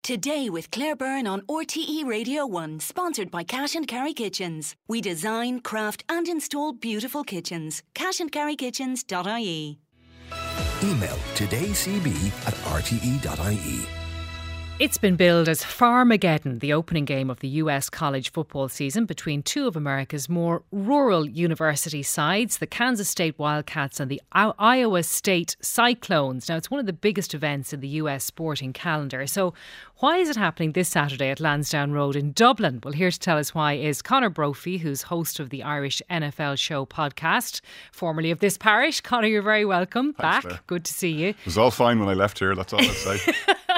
Today with Claire Byrne on RTE Radio 1, sponsored by Cash and Carry Kitchens. We design, craft and install beautiful kitchens. cashandcarrykitchens.ie. Email todaycb@rte.ie. It's been billed as Farmageddon, the opening game of the US college football season between two of America's more rural university sides, the Kansas State Wildcats and the Iowa State Cyclones. Now, it's one of the biggest events in the US sporting calendar. So why is it happening this Saturday at Lansdowne Road in Dublin? Well, here to tell us why is Conor Brophy, who's host of the Irish NFL Show podcast, formerly of this parish. Conor, you're very welcome. Thanks, back. Claire. Good to see you. It was all fine when I left here, that's all I'd say.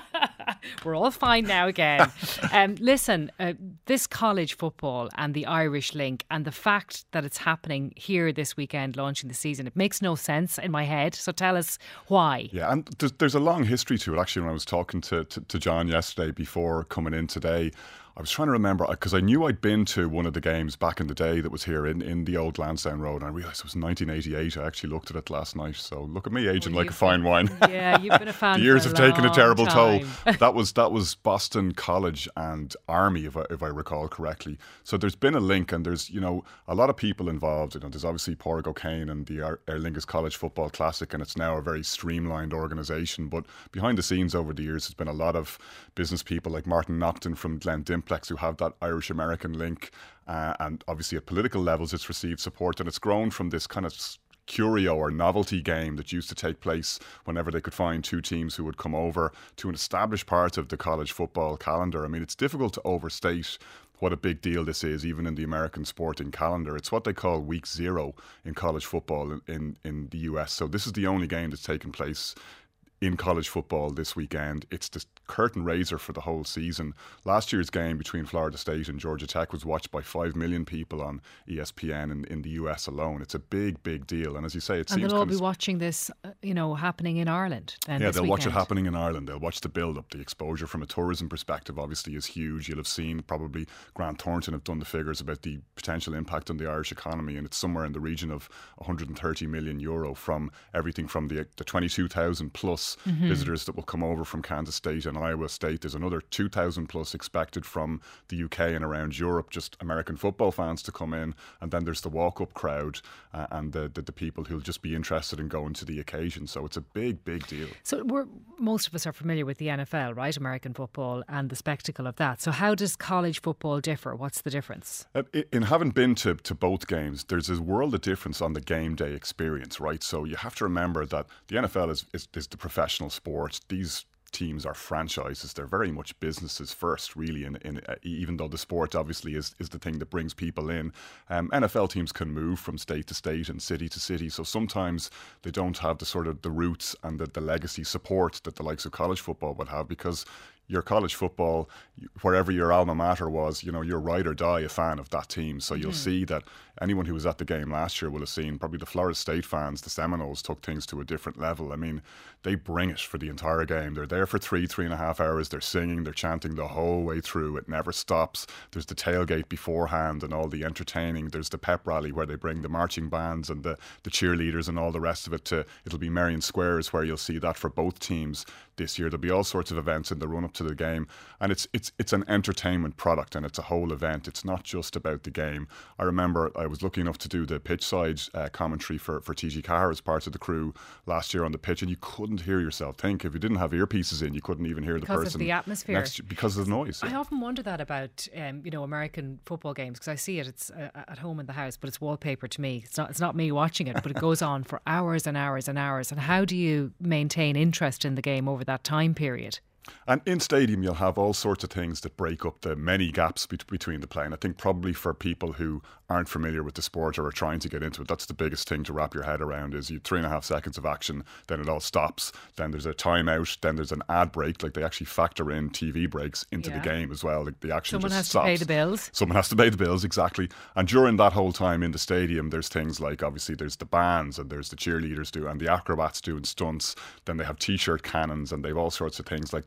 We're all fine now again. Listen, this college football and the Irish link and the fact that it's happening here this weekend, launching the season, it makes no sense in my head. So tell us why. Yeah, and there's a long history to it. Actually, when I was talking to John yesterday before coming in today, I was trying to remember, because I knew I'd been to one of the games back in the day that was here in the old Lansdowne Road, and I realised it was 1988. I actually looked at it last night, so look at me aging like a fine wine. Yeah, you've been a fan. The years have taken a terrible toll. time. That was Boston College and Army, if I recall correctly. So there's been a link, and there's a lot of people involved. There's obviously Pádraig O'Kane and the Aer Lingus College Football Classic, and it's now a very streamlined organisation. But behind the scenes over the years, there's been a lot of business people like Martin Nocton from Glen Dimplex who have that Irish-American link, and obviously at political levels it's received support, and it's grown from this kind of curio or novelty game that used to take place whenever they could find two teams who would come over to an established part of the college football calendar. I mean, it's difficult to overstate what a big deal this is, even in the American sporting calendar. It's what they call week zero in college football in the US. So this is the only game that's taken place in college football this weekend. It's the curtain raiser for the whole season. Last year's game between Florida State and Georgia Tech was watched by 5 million people on ESPN in the US alone. It's a big, big deal. And as you say, it seems... And they'll all be watching this, happening in Ireland then. Yeah, this they'll weekend. watch it happening in Ireland. They'll watch the build-up. The exposure from a tourism perspective obviously is huge. You'll have seen probably Grant Thornton have done the figures about the potential impact on the Irish economy, and it's somewhere in the region of 130 million euro from everything from the 22,000 plus visitors that will come over from Kansas State and Iowa State. There's another 2,000 plus expected from the UK and around Europe, just American football fans to come in. And then there's the walk-up crowd and the people who'll just be interested in going to the occasion. So it's a big, big deal. So most of us are familiar with the NFL, right? American football and the spectacle of that. So how does college football differ? What's the difference? In having been to both games, there's a world of difference on the game day experience, right? So you have to remember that the NFL is the professional sport. These teams are franchises. They're very much businesses first, really, in even though the sport obviously is the thing that brings people in. NFL teams can move from state to state and city to city, so sometimes they don't have the sort of the roots and the legacy support that the likes of college football would have, because your college football, wherever your alma mater was, you're ride or die a fan of that team. So you'll see that anyone who was at the game last year will have seen probably the Florida State fans, the Seminoles, took things to a different level. I mean, they bring it for the entire game. They're there for 3.5 hours. They're singing, they're chanting the whole way through. It never stops. There's the tailgate beforehand and all the entertaining. There's the pep rally where they bring the marching bands and the cheerleaders and all the rest of it it'll be Merrion Squares, where you'll see that for both teams this year. There'll be all sorts of events in the run-up to the game, and it's an entertainment product, and it's a whole event. It's not just about the game. I remember I was lucky enough to do the pitch side commentary for TG Cahir as part of the crew last year on the pitch, and you couldn't hear yourself think. If you didn't have earpieces in, you couldn't even hear the person because of the atmosphere, because of the noise. I often wonder that about American football games, because I see it. It's at home in the house, but it's wallpaper to me. It's not me watching it, but it goes on for hours and hours and hours. And how do you maintain interest in the game over that time period? And in stadium, you'll have all sorts of things that break up the many gaps between the play. And I think probably for people who aren't familiar with the sport or are trying to get into it, that's the biggest thing to wrap your head around. Is you 3.5 seconds of action, then it all stops, then there's a timeout, then there's an ad break. Like, they actually factor in TV breaks into the game as well. Like, the action Someone has stops. to pay the bills. Someone has to pay the bills, exactly. And during that whole time in the stadium, there's things like, obviously there's the bands and there's the cheerleaders and the acrobats doing stunts. Then they have t-shirt cannons, and they've all sorts of things like the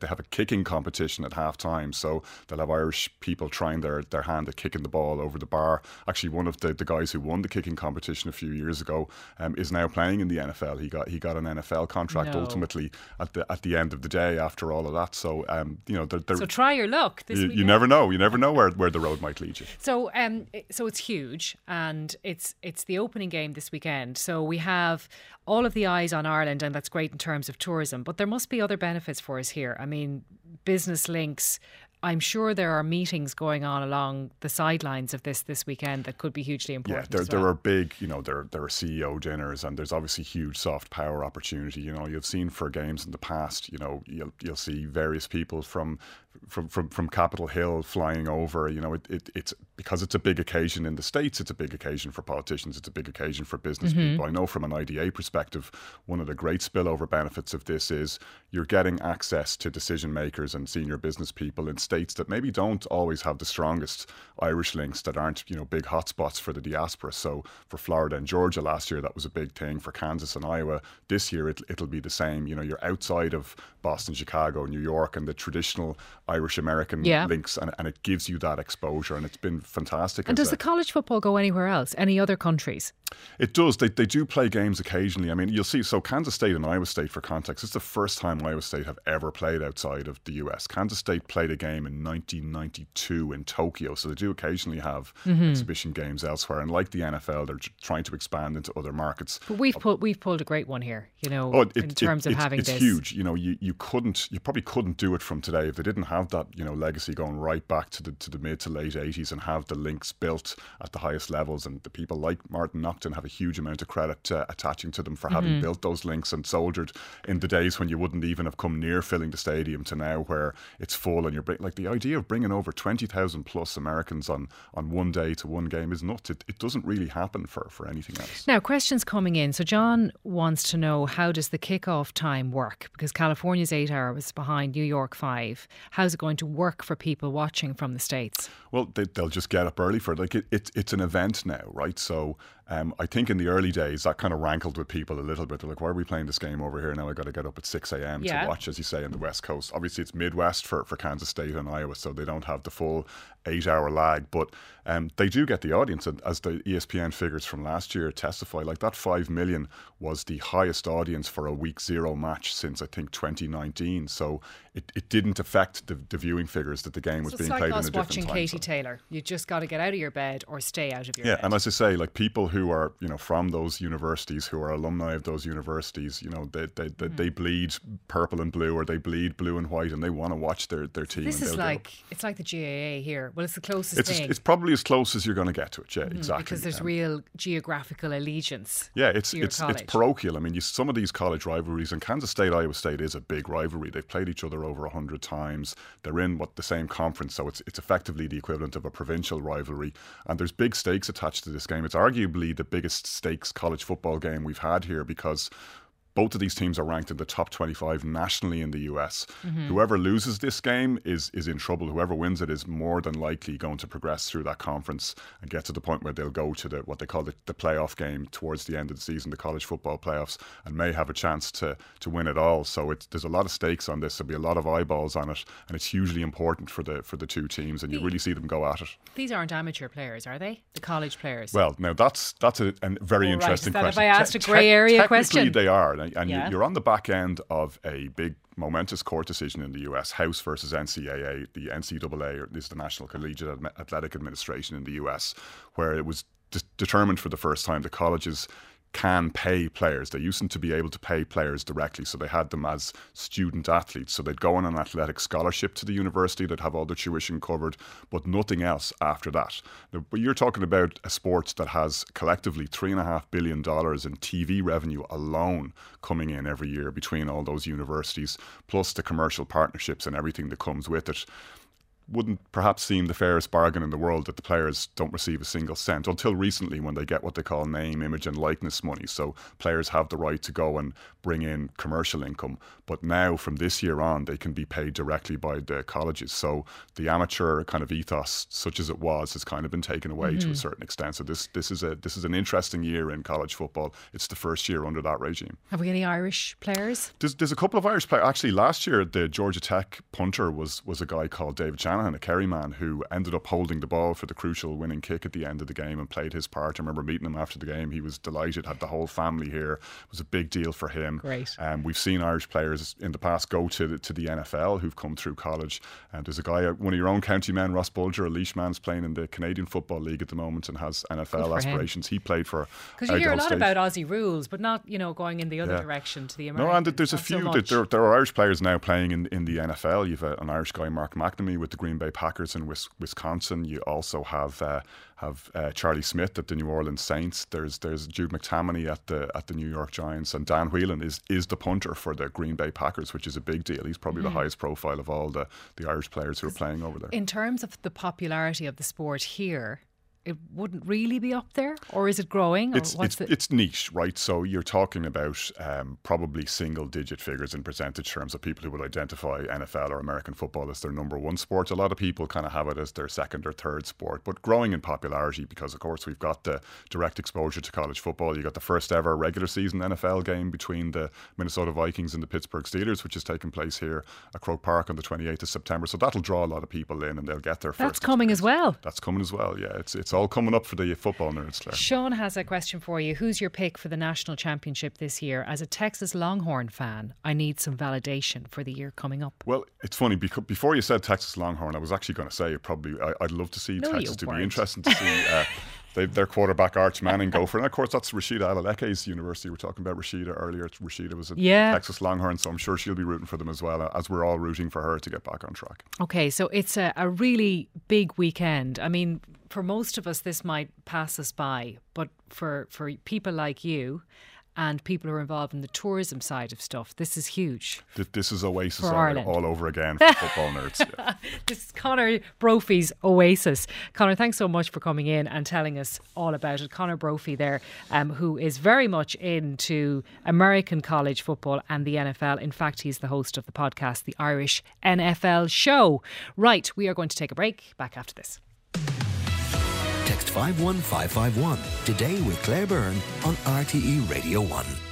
have a kicking competition at half-time, so they'll have Irish people trying their hand at kicking the ball over the bar. Actually, one of the guys who won the kicking competition a few years ago is now playing in the NFL. He got an NFL contract ultimately at the end of the day after all of that. So so try your luck this weekend. You never know. You never know where the road might lead you. So it's huge, and it's the opening game this weekend. So we have all of the eyes on Ireland, and that's great in terms of tourism. But there must be other benefits for us here. I mean, business links. I'm sure there are meetings going on along the sidelines of this weekend that could be hugely important. Yeah, there are big, there are CEO dinners, and there's obviously huge soft power opportunity. You've seen for games in the past, you'll see various people from Capitol Hill flying over. It's because it's a big occasion in the States. It's a big occasion for politicians. It's a big occasion for business people. I know from an IDA perspective, one of the great spillover benefits of this is you're getting access to decision makers and senior business people in states that maybe don't always have the strongest Irish links, that aren't big hotspots for the diaspora. So for Florida and Georgia last year, that was a big thing. For Kansas and Iowa this year, it'll be the same. You're outside of Boston, Chicago, New York, and the traditional Irish American links, and it gives you that exposure, and it's been fantastic. And does the college football go anywhere else? Any other countries? It does. They do play games occasionally. I mean, you'll see. So Kansas State and Iowa State, for context, it's the first time Iowa State have ever played outside of the US. Kansas State played a game in 1992 in Tokyo, so they do occasionally have exhibition games elsewhere. And like the NFL, they're trying to expand into other markets. But we've pulled a great one here, in terms of having this. It's huge. You probably couldn't do it from today if they didn't have that legacy going right back to the mid to late 80s, and have the links built at the highest levels. And the people like Martin Nocton have a huge amount of credit attaching to them for having built those links and soldiered in the days when you wouldn't even have come near filling the stadium, to now where it's full, and like the idea of bringing over 20,000 plus Americans on one day to one game is nuts. It doesn't really happen for anything else. Now, questions coming in. So John wants to know, how does the kickoff time work? Because California's 8 hours behind New York 5. How's it going to work for people watching from the States? Well, they'll just get up early for it. Like it's an event now, right? So I think in the early days that kind of rankled with people a little bit. They're like, why are we playing this game over here now? I got to get up at 6 a.m. to watch, as you say, in the West Coast. Obviously, it's Midwest for Kansas State and Iowa, so they don't have the full 8-hour lag. But they do get the audience, and as the ESPN figures from last year testify, like that 5 million was the highest audience for a week zero match since I think 2019. So it didn't affect the viewing figures that the game was being played in a different time. It's like us watching Katie Taylor. You just got to get out of your bed or stay out of your bed. Yeah, and as I say, like people who are from those universities, who are alumni of those universities, they bleed purple and blue, or they bleed blue and white, and they want to watch their team. This is it's like the GAA here. Well, it's the closest thing. It's probably as close as you're going to get to it. Yeah, exactly. Because there's real geographical allegiance. Yeah, it's parochial. I mean, some of these college rivalries, and Kansas State Iowa State is a big rivalry. They've played each other over 100 times. They're in the same conference, so it's effectively the equivalent of a provincial rivalry. And there's big stakes attached to this game. It's arguably the biggest stakes college football game we've had here, because both of these teams are ranked in the top 25 nationally in the US. Whoever loses this game is in trouble. Whoever wins it is more than likely going to progress through that conference and get to the point where they'll go to what they call the playoff game towards the end of the season, the college football playoffs, and may have a chance to win it all. So there's a lot of stakes on this. There'll be a lot of eyeballs on it, and it's hugely important for the two teams, and you really see them go at it. These aren't amateur players, are they? The college players? Well, now that's a very interesting question. Have I asked a grey area question? Technically they are. And you're on the back end of a big momentous court decision in the US, House versus NCAA. The NCAA is the National Collegiate Athletic Administration in the US, where it was determined for the first time that colleges can pay players. They used to be able to pay players directly, so they had them as student athletes. So they'd go on an athletic scholarship to the university, they'd have all their tuition covered, but nothing else after that. Now, but you're talking about a sport that has collectively $3.5 billion in TV revenue alone coming in every year between all those universities, plus the commercial partnerships and everything that comes with it. wouldn't perhaps seem the fairest bargain in the world that the players don't receive a single cent until recently, when they get what they call name, image and likeness money. So players have the right to go and bring in commercial income. But now, from this year on, they can be paid directly by the colleges. So the amateur kind of ethos, such as it was, has kind of been taken away to a certain extent. So this is an interesting year in college football. It's the first year under that regime. Have we any Irish players? There's a couple of Irish players. Actually, last year the Georgia Tech punter was a guy called David Shanahan, a Kerry man, who ended up holding the ball for the crucial winning kick at the end of the game and played his part. I remember meeting him after the game. He was delighted, had the whole family here. It was a big deal for him. Great. We've seen Irish players in the past go to the NFL who've come through college. And there's a guy, one of your own county men, Ross Bulger, a Laois man's playing in the Canadian Football League at the moment and has NFL aspirations. He played for because you hear a lot about Aussie rules, but not going in the other direction to the American. No, and there's a few. There are Irish players now playing in the NFL. You've an Irish guy, Mark McNamee, with the Green Bay Packers in Wisconsin. You also have Charlie Smith at the New Orleans Saints. There's Jude McTammany at the New York Giants, and Dan Whelan is the punter for the Green Bay Packers, which is a big deal. He's probably the highest profile of all the Irish players who are playing over there. In terms of the popularity of the sport here, it wouldn't really be up there, or is it growing? It's niche, right? So you're talking about probably single-digit figures in percentage terms of people who would identify NFL or American football as their number one sport. A lot of people kind of have it as their second or third sport, but growing in popularity because, of course, we've got the direct exposure to college football. You got the first ever regular season NFL game between the Minnesota Vikings and the Pittsburgh Steelers, which is taking place here at Croke Park on the 28th of September. So that'll draw a lot of people in, and they'll get their first. That's coming as well. That's coming as well. Yeah, it's all coming up for the football nerds, Claire. Sean has a question for you. Who's your pick for the national championship this year? As a Texas Longhorn fan, I need some validation for the year coming up. Well, it's funny, because before you said Texas Longhorn, I was actually going to say I'd love to see Texas. To be interesting to see their quarterback Arch Manning go for it. And of course, that's Rashida Alaleke's university. We're talking about Rashida earlier. Rashida was a Texas Longhorn, so I'm sure she'll be rooting for them as well, as we're all rooting for her to get back on track. Okay, so it's a really big weekend. I mean, for most of us, this might pass us by, but for people like you and people who are involved in the tourism side of stuff, this is huge. This is Oasis all over again for football nerds. Yeah. This is Conor Brophy's Oasis. Conor, thanks so much for coming in and telling us all about it. Conor Brophy there, who is very much into American college football and the NFL. In fact, he's the host of the podcast, The Irish NFL Show. Right, we are going to take a break. Back after this. Text 51551 today with Claire Byrne on RTE Radio 1.